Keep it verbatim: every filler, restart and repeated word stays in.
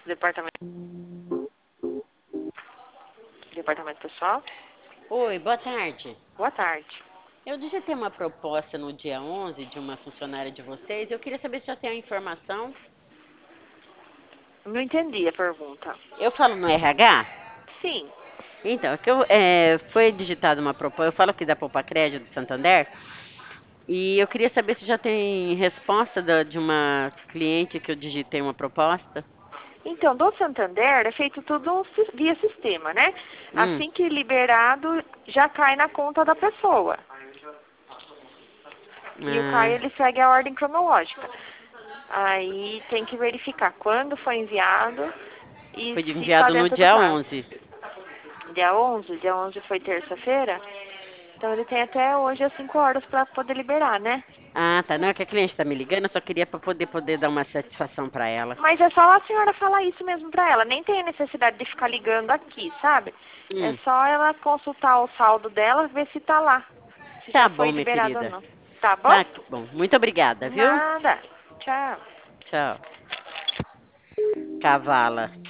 Departamento, departamento pessoal. Oi, boa tarde. Boa tarde. Eu digitei uma proposta no dia onze de uma funcionária de vocês. Eu queria saber se já tem a informação. Não entendi a pergunta. Eu falo no R H? Sim. Então, é que eu, é, foi digitada uma proposta. Eu falo aqui da Poupa Crédito do Santander. E eu queria saber se já tem resposta da- de uma cliente que eu digitei uma proposta. Então, do Santander é feito tudo si- via sistema, né? Hum, Assim que liberado, já cai na conta da pessoa. E o ah, Caio, ele segue a ordem cronológica. Aí tem que verificar quando foi enviado e foi se está enviado no dentro do dia prazo. onze. Dia onze, dia onze foi terça-feira, então ele tem até hoje às cinco horas para poder liberar, né? Ah, tá. Não, é que a cliente tá me ligando, eu só queria para poder, poder dar uma satisfação para ela. Mas é só a senhora falar isso mesmo pra ela. Nem tem a necessidade de ficar ligando aqui, sabe? É Hum, só ela consultar o saldo dela, ver se tá lá. Se tá já foi bom, minha liberado ou querida. não. Tá bom? Tá que bom. Muito obrigada, viu? Nada. Tchau. Tchau. Cavala.